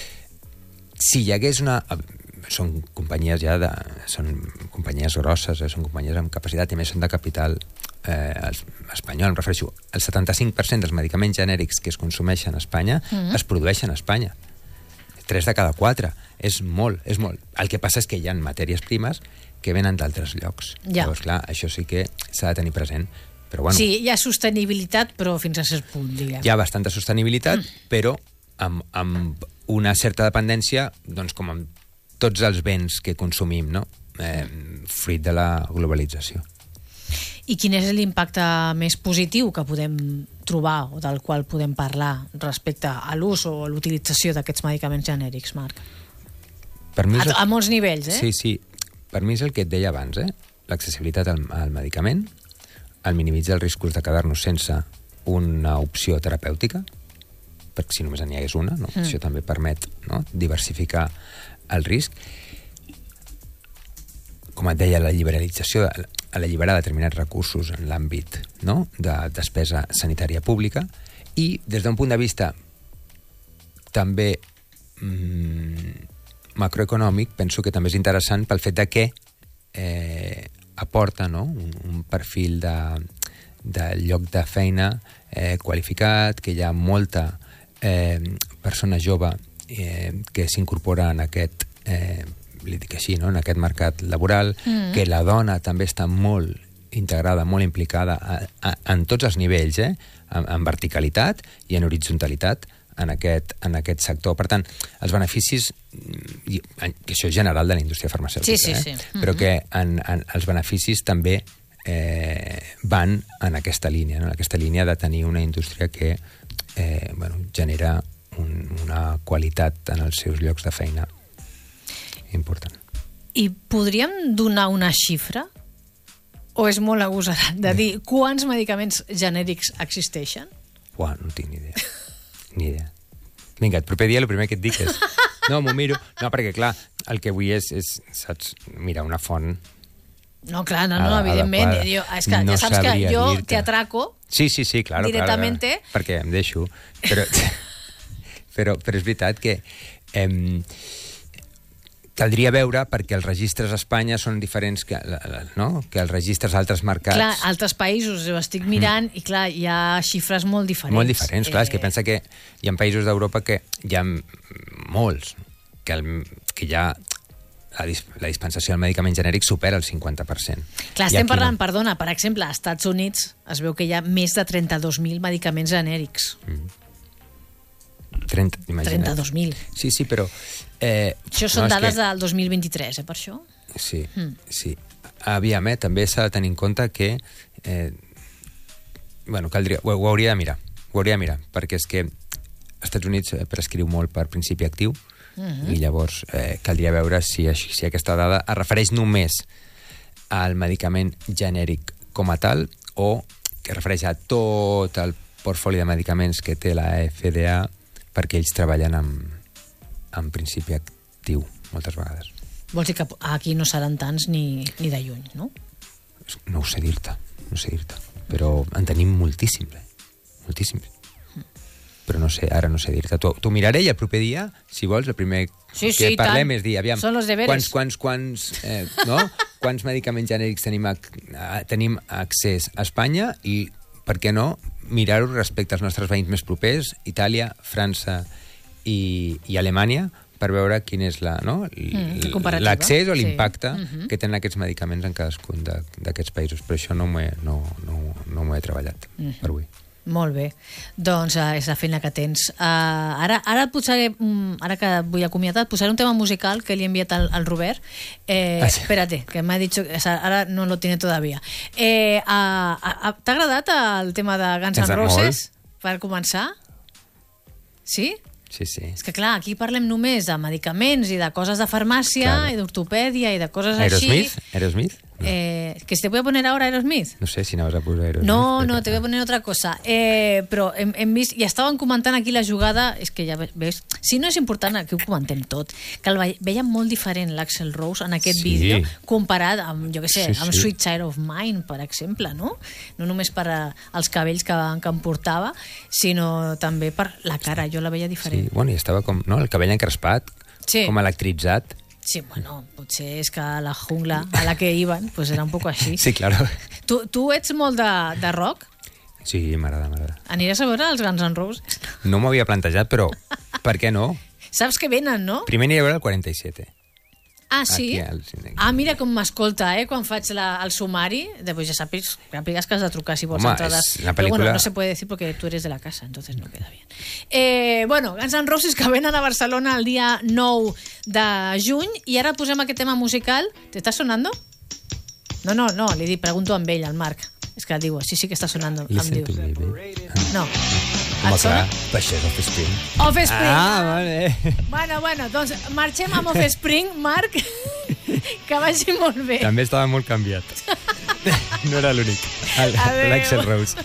Si hi hagués una... Són companyies ja de... Són companyies grosses, eh? Són companyies amb capacitat, i a més són de capital eh, espanyol. Em refereixo, el setanta-cinc per cent dels medicaments genèrics que es consumeixen a Espanya Mhm. es produeixen a Espanya. Tres de cada quatre. És molt, és molt. El que passa és que hi ha matèries primes que venen d'altres llocs. Ja. Llavors, clar, això sí que s'ha de tenir present. Però, bueno, Sí, hi ha sostenibilitat, però fins a cert punt, diguem. hi ha bastanta sostenibilitat, mm. però amb, amb una certa dependència, doncs com amb tots els béns que consumim, no? Eh, fruit de la globalització. I quin és l'impacte més positiu que podem trobar o del qual podem parlar respecte a l'ús o l'utilització d'aquests medicaments genèrics, Marc? Per mi és A, a molts nivells, eh? Sí, sí. Per mi és el que et deia abans, eh? L'accessibilitat al, al medicament, el minimitzar els riscos de quedar-nos sense una opció terapèutica, perquè si només n'hi hagués una, no? Mm. Això també permet, no?, diversificar el risc. Com et deia, la liberalització, alliberar determinats recursos en l'àmbit, no?, de despesa sanitària pública, i des d'un punt de vista també mm, macroeconòmic, penso que també és interessant pel fet de que eh, aporta, no?, un, un perfil de, de lloc de feina eh, qualificat, que hi ha molta eh, persona jove eh, que s'incorpora en aquest, eh, li dic així, no?, en aquest mercat laboral, Mm. que la dona també està molt integrada, molt implicada a, a, en tots els nivells, eh? en, en verticalitat i en horitzontalitat en aquest, en aquest sector. Per tant, els beneficis, i, que això és general de la indústria farmacèutica, Sí, sí, sí. eh? però que en, en, els beneficis també eh, van en aquesta línia, no? En aquesta línia de tenir una indústria que eh, bueno, genera un, una qualitat en els seus llocs de feina important. I podríem donar una xifra? O és molt agosarat de dir quants medicaments genèrics existeixen? Uah, no tinc ni idea. Ni idea. Vinga, el proper dia el primer que et dic és... No, m'ho miro. No, perquè, clar, el que vull és, és saps, mira, una font... No, clar, no, no, evidentment. Jo, és que no ja saps que jo dir-te. te atraco Sí, sí, sí, claro, directamente. Claro, perquè em deixo. Però, però, però és veritat que... Eh, caldria veure, perquè els registres a Espanya són diferents que, no? que els registres a altres mercats. Clar, altres països, ho estic mirant, mm. i clar, hi ha xifres molt diferents. Molt diferents, clar, eh... és que pensa que hi ha països d'Europa que hi ha molts, que, el, que ja la, dis, la dispensació del medicament genèric supera el cinquanta per cent. Clar, estem parlant, no. perdona, per exemple, als Estats Units es veu que hi ha més de trenta-dos mil medicaments genèrics. Mm. trenta, trenta-dos mil. Sí, sí, però... Eh, això són no, dades que... del dos mil vint-i-tres, eh, per això? Sí, mm. sí. Aviam, eh, també s'ha de tenir en compte que... Eh, bueno, caldria, ho, ho hauria de mirar, ho hauria de mirar, perquè és que als Estats Units prescriu molt per principi actiu, mm-hmm. i llavors eh, caldria veure si, si aquesta dada es refereix només al medicament genèric com a tal o que es refereix a tot el portfoli de medicaments que té la F D A, perquè ells treballen amb, amb principi actiu, moltes vegades. Vols dir que aquí no seran tants ni, ni de lluny, no? No ho sé dir-te, no sé dir-te. Però en tenim moltíssims, eh? Moltíssims. Mm. Però no sé, ara no sé dir-te. T'ho miraré i el proper dia, si vols, el primer sí, que sí, parlem tant. és dir, aviam, són els deberes. quants, quants, quants, eh, no? quants medicaments genèrics tenim, a, tenim accés a Espanya i, per què no, mirar-ho respecte als nostres veïns més propers, Itàlia, França i, i Alemanya, per veure quin és la, no? mm, l'accés o l'impacte sí. mm-hmm. que tenen aquests medicaments en cadascun d'aquests països. Però això no m'ho he, no, no, no m'ho he treballat mm-hmm. per avui. Molt bé. Doncs uh, és la feina que tens. Uh, ara, ara, posaré, um, ara que vull acomiadar, et posaré un tema musical que li he enviat al, al Robert. Eh, ah, sí. Espérate, que m'ha dit... Ara no lo tiene todavía. Eh, uh, uh, T'ha agradat el tema de Guns N' Roses? Per començar? Sí? Sí, sí. És que clar, aquí parlem només de medicaments i de coses de farmàcia, claro. i d'ortopèdia i de coses Aerosmith? així. Aerosmith? No. Eh, ¿Que te voy a poner ahora Aerosmith? No sé si anaves a posar Aerosmith. No, no, te voy a poner otra cosa. Eh, però hem, hem vist, i estàvem comentant aquí la jugada, és que ja ves, si no és important, aquí ho comentem tot, que el veiem molt diferent l'Axl Rose en aquest sí. vídeo, comparat amb, jo què sé, sí, amb sí. Sweet Child of Mine, per exemple, no? No només per a, els cabells que, que em portava, sinó també per la cara, jo la veia diferent. Sí, bueno, i estava com, no, el cabell encrespat, sí. com electritzat. Sí, bueno, potser és que la jungla a la que iban pues era un poco així. Sí, claro. Tu, tu ets molt de, de rock? Sí, m'agrada, m'agrada. Aniràs a veure els Guns N' Roses? No m'ho havia plantejat, però per què no? Saps que venen, no? Primer aniré a veure el quaranta-set. Ah, sí? Al... Ah, mira com m'escolta, eh, quan faig la, el sumari. Després ja sàpigues, sàpigues que has de trucar si vols Home, entrades. La pel·lícula... Però bueno, no se puede decir porque tú eres de la casa, entonces no queda bien. Eh, bueno, Guns N' Roses que venen a Barcelona el dia nou de juny i ara posem aquest tema musical. ¿Te está sonando? No, no, no, li dic, pregunto amb ell, al Marc. És que diu, sí, sí que està sonando. Listen to me, baby. No. Com serà? Això és Offspring. Offspring. Ah, vale. Bueno, bueno, doncs marxem amb Offspring, Marc, que vagi molt bé. També estava molt canviat. No era l'únic. L'Axl Rose.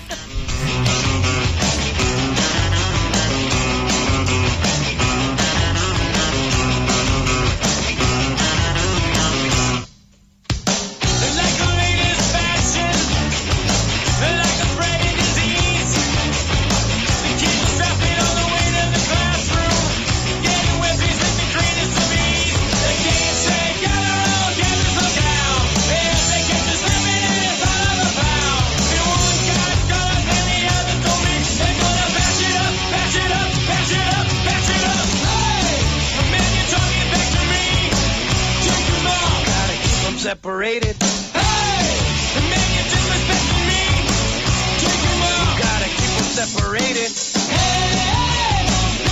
Separated. Hey! The man you disrespecting me. Take them all. You gotta keep them separated. Hey!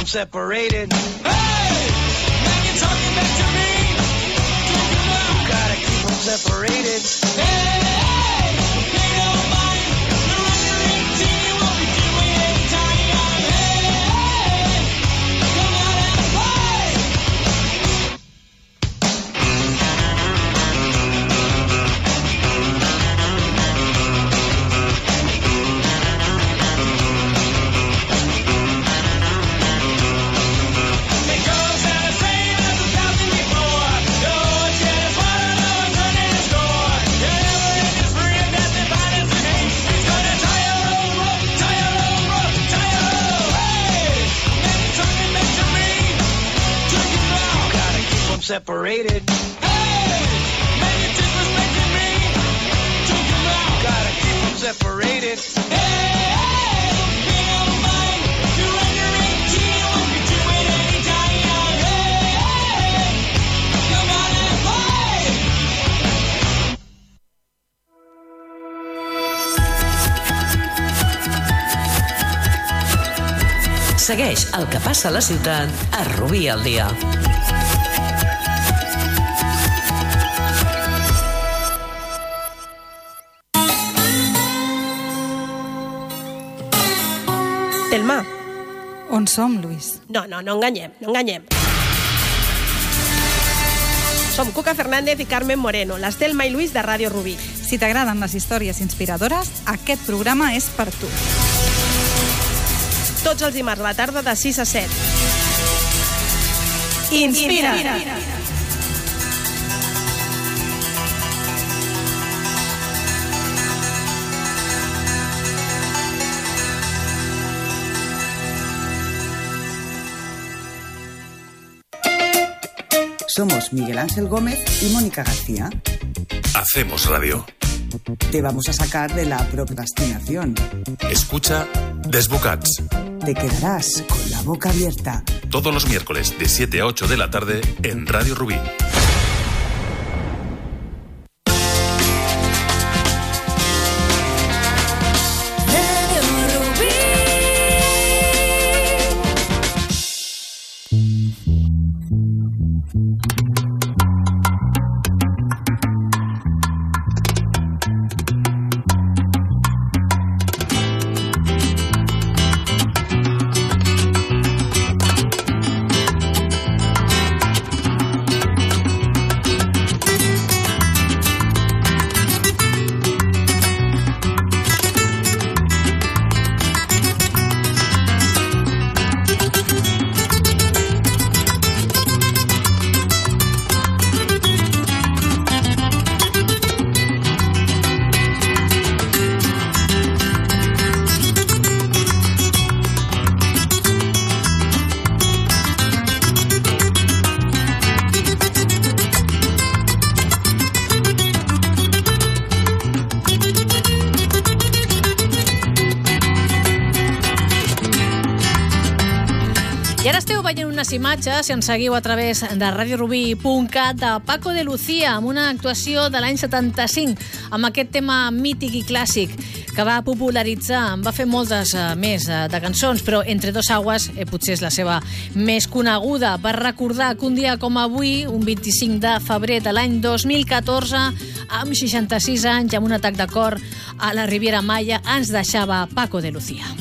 separated. Hey! Now you're talking back to me. Gotta keep them separated. Hey! They don't mind. The runner eighteen won't be doing any time. Hey! Come out and play! Separated. Hey! Man, you're disrespecting me. Took him out. Gotta keep them separated. Hey! They don't mind. You're under eighteen. Won't be doing any time. Hey! Come on and play. Segueix el que passa a la ciutat a Rubí al dia. Telma. On som, Lluís? No, no, no enganyem, no enganyem. Som Cuca Fernández i Carmen Moreno, les Telma i Lluís de Ràdio Rubí. Si t'agraden les històries inspiradores, aquest programa és per tu. Tots els dimarts a la tarda de sis a set. Inspira! Inspira. Somos Miguel Ángel Gómez y Mónica García. Hacemos radio. Te vamos a sacar de la procrastinación. Escucha Desbocats. Te quedarás con la boca abierta. Todos los miércoles de siete a ocho de la tarde en Radio Rubí. unes imatges, si ens seguiu a través de radio rubí punt cat, de Paco de Lucía, amb una actuació de l'any setanta-cinc, amb aquest tema mític i clàssic que va popularitzar, en va fer moltes uh, més uh, de cançons, però Entre dos aguas eh, potser és la seva més coneguda. Va recordar que un dia com avui, un vint-i-cinc de febrer de l'any dos mil catorze, amb seixanta-sis anys, amb un atac de cor a la Riviera Maya, ens deixava Paco de Lucía.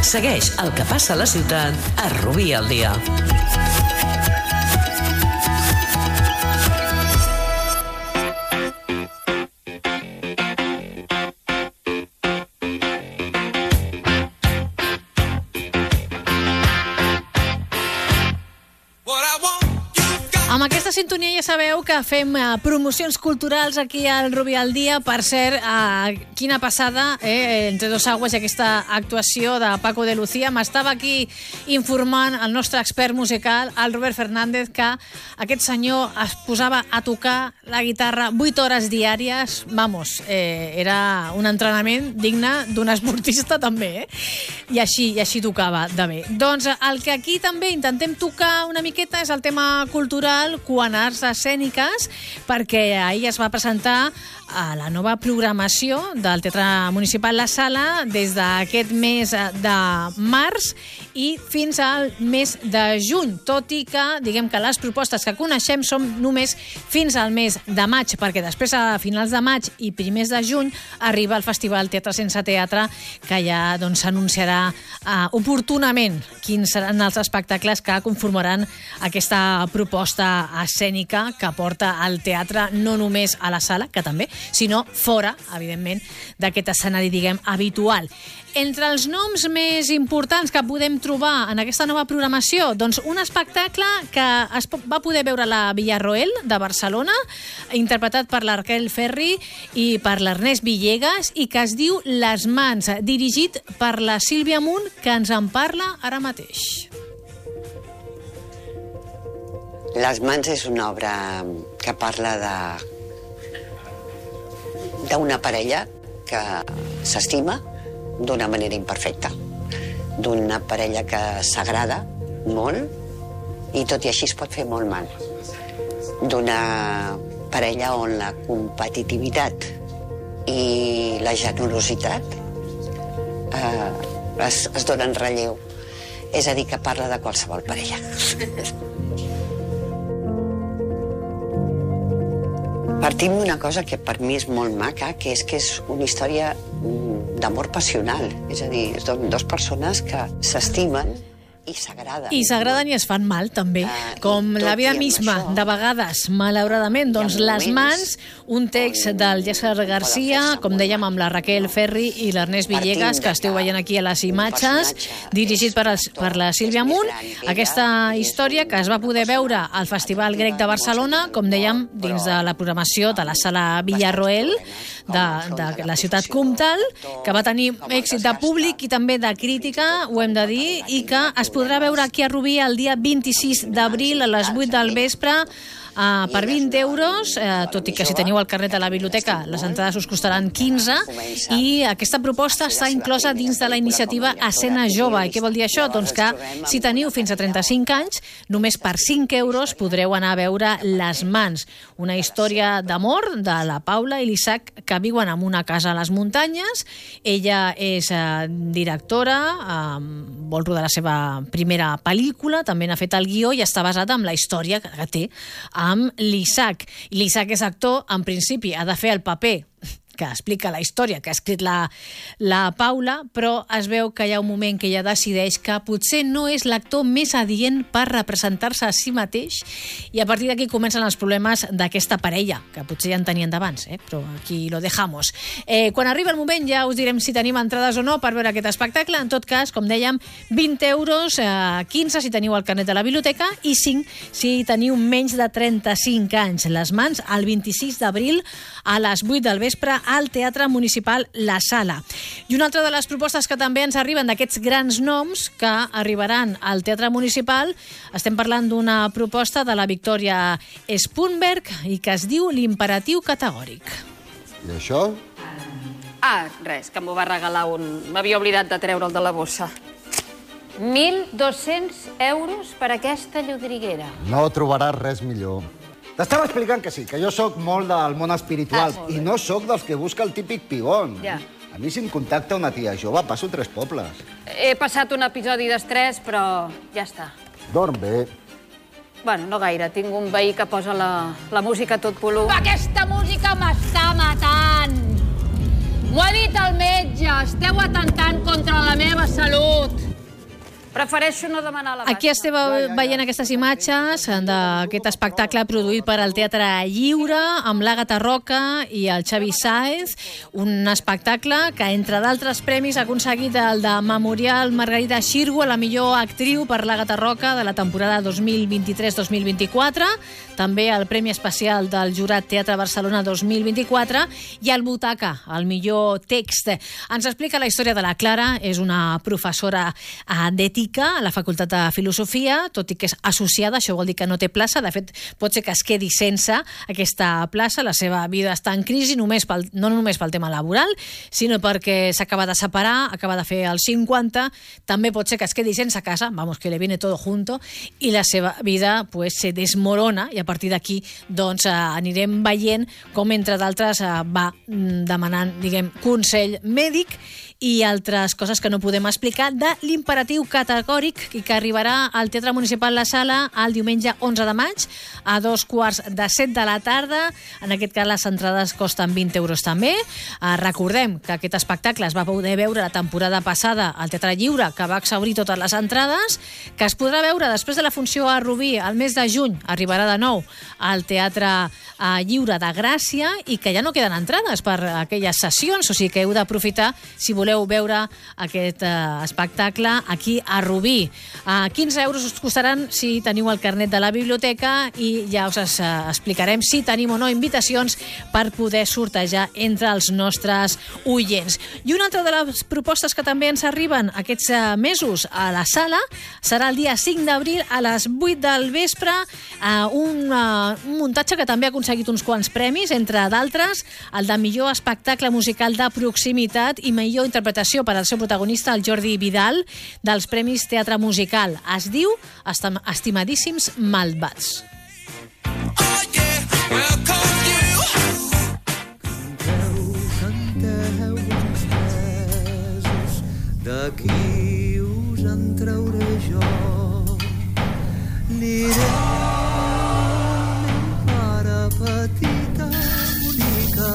Segueix el que passa a la ciutat a Rubí al dia. Amb aquesta sintonia ja sabeu que fem uh, promocions culturals aquí al Rubí al dia. Per cert, uh, quina passada, eh, entre dos aigües i aquesta actuació de Paco de Lucía. M'estava aquí informant el nostre expert musical, el Robert Fernández, que aquest senyor es posava a tocar la guitarra vuit hores diàries. Vamos, eh, era un entrenament digne d'un esportista també, eh? I així, i així tocava de bé. Doncs el que aquí també intentem tocar una miqueta és el tema cultural quant a arts escèniques, perquè ahir es va presentar a la nova programació del Teatre Municipal La Sala des d'aquest mes de març i fins al mes de juny, tot i que diguem que les propostes que coneixem són només fins al mes de maig, perquè després a finals de maig i primers de juny arriba el Festival Teatre Sense Teatre, que ja doncs, s'anunciarà uh, oportunament quins seran els espectacles que conformaran aquesta proposta escènica que porta al teatre no només a la sala, que també, sinó fora, evidentment, d'aquest escenari, diguem, habitual. Entre els noms més importants que podem trobar en aquesta nova programació, doncs un espectacle que es va poder veure a la Villarroel de Barcelona, interpretat per la Raquel Ferri i per l'Ernest Villegas, i que es diu Les Mans, dirigit per la Sílvia Munt, que ens en parla ara mateix. Les Mans és una obra que parla de d'una parella que s'estima d'una manera imperfecta, d'una parella que s'agrada molt i tot i així es pot fer molt mal, d'una parella on la competitivitat i la generositat eh, es, es donen relleu. És a dir, que parla de qualsevol parella. Partim d'una cosa que per mi és molt maca, que és que és una història d'amor passional. És a dir, són dues persones que s'estimen i s'agraden. I s'agraden i es fan mal, també. Uh, Com la vida misma, això, de vegades, malauradament. Doncs Les Mans, un text del Yasser Garcia, com dèiem, amb la Raquel Ferri i l'Ernest Villegas, que esteu veient aquí a les imatges, dirigit per, el, per la Sílvia Munt. Aquesta història que es va poder veure al Festival Grec de Barcelona, com dèiem, dins de la programació de la Sala Villarroel, de, de la ciutat comtal, que va tenir èxit de públic i també de crítica, ho hem de dir, i que es podrà veure aquí a Rubí el dia vint-i-sis d'abril a les vuit del vespre Uh, per vint euros, uh, tot i que si teniu el carnet de la biblioteca les entrades us costaran quinze, i aquesta proposta està inclosa dins de la iniciativa Escena Jove. I què vol dir això? Doncs que si teniu fins a trenta-cinc anys, només per cinc euros podreu anar a veure Les Mans, una història d'amor de la Paula i l'Isaac, que viuen en una casa a les muntanyes. Ella és uh, directora, uh, vol rodar la seva primera pel·lícula, també n'ha fet el guió i està basada en la història que té amb l'Isaac. I l'Isaac és actor, en principi ha de fer el paper que explica la història que ha escrit la, la Paula, però es veu que hi ha un moment que ella decideix que potser no és l'actor més adient per representar-se a si mateix, i a partir d'aquí comencen els problemes d'aquesta parella, que potser ja en tenien d'abans, eh? Però aquí lo dejamos. Eh, quan arriba el moment ja us direm si tenim entrades o no per veure aquest espectacle. En tot cas, com dèiem, vint euros, eh, quinze si teniu el carnet de la biblioteca i cinc si teniu menys de trenta-cinc anys. Les Mans, el vint-i-sis d'abril a les vuit del vespre al Teatre Municipal La Sala. I una altra de les propostes que també ens arriben d'aquests grans noms que arribaran al Teatre Municipal, estem parlant d'una proposta de la Victòria Spunberg i que es diu L'imperatiu categòric. I això? Ah, res, que m'ho va regalar un... M'havia oblidat de treure'l de la bossa. mil dos-cents euros per aquesta llodriguera. No trobaràs res millor. T'estava explicant que sí, que jo sóc molt del món espiritual ah, i no sóc dels que busca el típic pigón. Ja. A mi si em contacta una tia jove passo tres pobles. He passat un episodi d'estrès, però ja està. Dorm bé. Bueno, no gaire. Tinc un veí que posa la, la música a tot volum. Aquesta música m'està matant! M'ho ha dit el metge, esteu atentant contra la meva salut. Prefereixo no demanar la baixa. Aquí esteu veient aquestes imatges d'aquest espectacle produït per al Teatre Lliure amb l'Àgata Roca i el Xavi Sáez, un espectacle que, entre d'altres premis, ha aconseguit el de Memorial Margarida Xirgu a la millor actriu per l'Àgata Roca de la temporada dos mil vint-i-tres dos mil vint-i-quatre, també el Premi Especial del Jurat Teatre Barcelona dos mil vint-i-quatre i el Butaca, el millor text. Ens explica la història de la Clara, és una professora d'ètica a la Facultat de Filosofia, tot i que és associada, això vol dir que no té plaça, de fet pot ser que es quedi sense aquesta plaça, la seva vida està en crisi només pel, no només pel tema laboral, sinó perquè s'acaba de separar, acaba de fer els cinquanta, també pot ser que es quedi sense casa, vamos, que le viene todo junto, i la seva vida pues, se desmorona, i a partir d'aquí doncs, eh, anirem veient com, entre d'altres, eh, va demanant, diguem, consell mèdic i altres coses que no podem explicar de l'imperatiu categòric que arribarà al Teatre Municipal La Sala el diumenge onze de maig a dos quarts de set de la tarda. En aquest cas les entrades costen vint euros també. Eh, recordem que aquest espectacle es va poder veure la temporada passada al Teatre Lliure, que va exhaurir totes les entrades, que es podrà veure després de la funció a Rubí al mes de juny, arribarà de nou al Teatre eh, Lliure de Gràcia i que ja no queden entrades per aquelles sessions, o sigui que heu d'aprofitar si voleu veure aquest eh, espectacle aquí a Rubí. Eh, quinze euros us costaran si teniu el carnet de la biblioteca i ja us es, eh, explicarem si tenim o no invitacions per poder sortejar entre els nostres oients. I una altra de les propostes que també ens arriben aquests eh, mesos a la sala serà el dia cinc d'abril a les vuit del vespre, eh, un, eh, un muntatge que també ha aconseguit uns quants premis, entre d'altres el de millor espectacle musical de proximitat i millor interpretació per al seu protagonista, el Jordi Vidal, dels Premis Teatre Musical. Es diu Estim- Estimadíssims Malvats. D'aquí us en trauré jo. Aniré para petita bonica,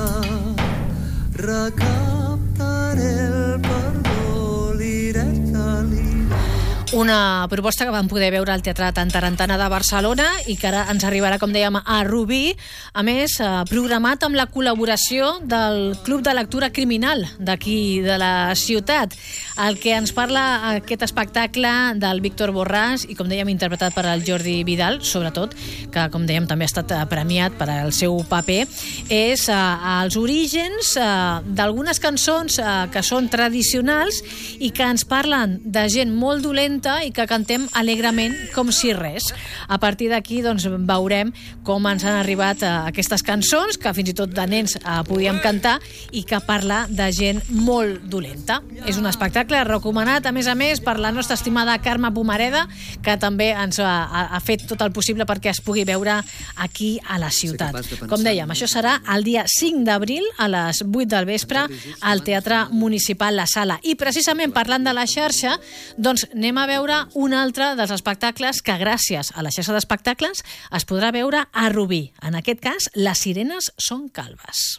recaptaré el perdó, l'ireta, l'ireta. Una proposta que vam poder veure al Teatre Tantarantana de Barcelona i que ara ens arribarà, com dèiem, a Rubí. A més, eh, programat amb la col·laboració del Club de Lectura Criminal d'aquí de la ciutat. El que ens parla aquest espectacle del Víctor Borràs i, com dèiem, interpretat per el Jordi Vidal, sobretot, que, com dèiem, també ha estat premiat per al seu paper, és eh, els orígens eh, d'algunes cançons eh, que són tradicionals i que ens parlen de gent molt dolenta i que cantem alegrement com si res. A partir d'aquí doncs, veurem com ens han arribat eh, aquestes cançons que fins i tot de nens eh, podíem cantar i que parla de gent molt dolenta. És un espectacle recomanat, a més a més, per la nostra estimada Carme Pomareda, que també ens ha, ha fet tot el possible perquè es pugui veure aquí a la ciutat. Com dèiem, això serà el dia cinc d'abril a les vuit del vespre al Teatre Municipal La Sala. I precisament parlant de la xarxa, doncs anem a veure un altre dels espectacles que gràcies a la xarxa d'espectacles es podrà veure a Rubí. En aquest cas, Les sirenes són calbes.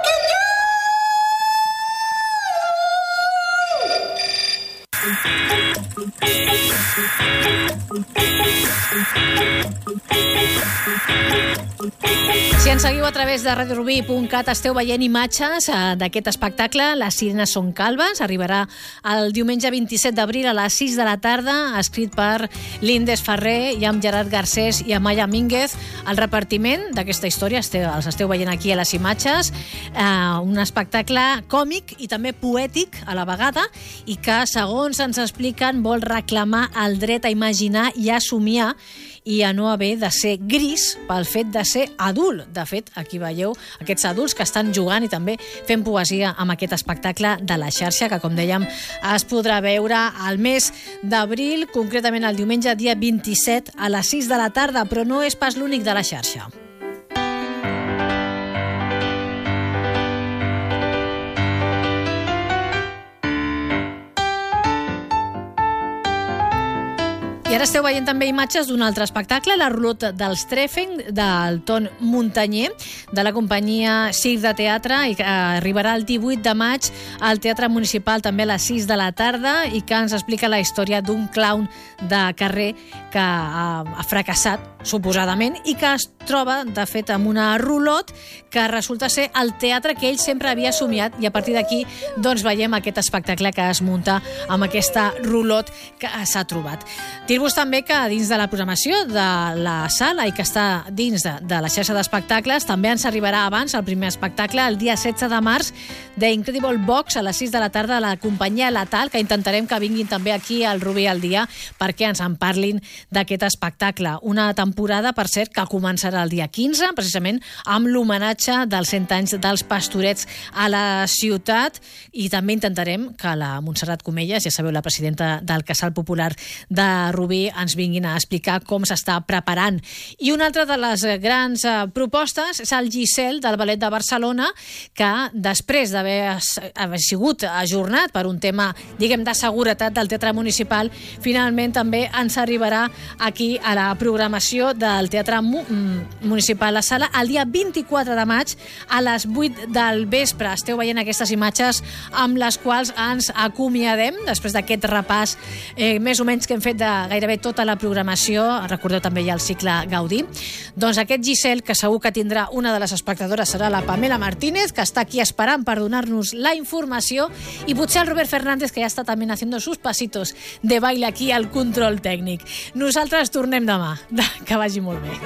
Si ens seguiu a través de radio rubí punt cat esteu veient imatges eh, d'aquest espectacle, Les sirenes són calbes. Arribarà el diumenge vint-i-set d'abril a les sis de la tarda, escrit per Lindes Ferrer i amb Gerard Garcés i Amaya Mínguez. El repartiment d'aquesta història esteu, els esteu veient aquí a les imatges. Eh, un espectacle còmic i també poètic a la vegada i que, segons ens expliquen, vol reclamar el dret a imaginar i a somiar i a no haver de ser gris pel fet de ser adult. De fet, aquí veieu aquests adults que estan jugant i també fent poesia amb aquest espectacle de la xarxa que, com dèiem, es podrà veure al mes d'abril, concretament el diumenge dia vint-i-set a les sis de la tarda, però no és pas l'únic de la xarxa. I ara esteu veient també imatges d'un altre espectacle, la rulota dels Trefeng, del Ton Muntanyer, de la companyia Circ de Teatre, i que arribarà el divuit de maig al Teatre Municipal també a les sis de la tarda, i que ens explica la història d'un clown de carrer que ha, ha fracassat, suposadament, i que es troba, de fet, amb una rulot que resulta ser el teatre que ell sempre havia somiat, i a partir d'aquí doncs, veiem aquest espectacle que es munta amb aquesta rulot que s'ha trobat. Dir-vos també que dins de la programació de la sala i que està dins de, de la xarxa d'espectacles també ens arribarà abans el primer espectacle el dia setze de març d'Incredible Box a les sis de la tarda a la companyia Letal, que intentarem que vinguin també aquí al Rubí al dia perquè ens en parlin d'aquest espectacle. Una temporada, per cert, que començarà el dia quinze, precisament amb l'homenatge dels cent anys dels Pastorets a la ciutat, i també intentarem que la Montserrat Comelles, ja sabeu, la presidenta del Casal Popular de Rubí, ens vinguin a explicar com s'està preparant. I una altra de les grans eh, propostes és el Gisel del Ballet de Barcelona, que després d'haver haver sigut ajornat per un tema, diguem, de seguretat del Teatre Municipal, finalment també ens arribarà aquí a la programació del Teatre Mu Municipal a Sala el dia vint-i-quatre de maig a les vuit del vespre. Esteu veient aquestes imatges amb les quals ens acomiadem després d'aquest repàs eh, més o menys que hem fet de gairebé tota la programació. Recordeu també ja el cicle Gaudí. Doncs aquest Gisel, que segur que tindrà una de les espectadores, serà la Pamela Martínez, que està aquí esperant per donar-nos la informació, i potser el Robert Fernández, que ja està també haciendo sus pasitos de baile aquí al control tècnic. Nosaltres tornem demà. Que vagi molt bé.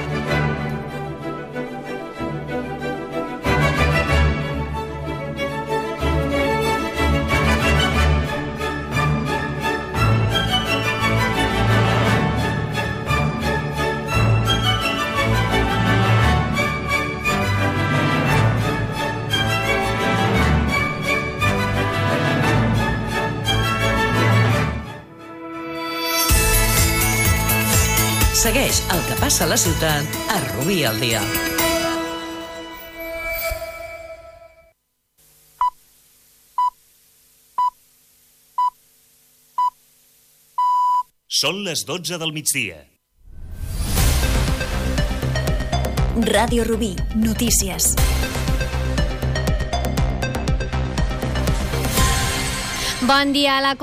Segueix el que passa a la ciutat a Rubí al dia. Són les dotze del migdia. Ràdio Rubí, notícies. Bon dia a la